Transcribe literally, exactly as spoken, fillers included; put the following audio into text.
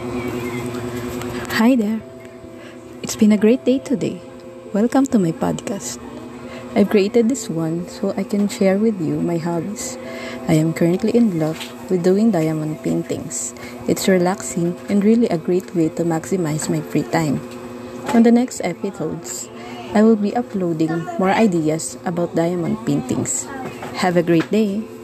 Hi there. It's been a great day today. Welcome to my podcast. I've created this one so I can share with you my hobbies. I am currently in love with doing diamond paintings. It's relaxing and really a great way to maximize my free time. On the next episodes, I will be uploading more ideas about diamond paintings. Have a great day.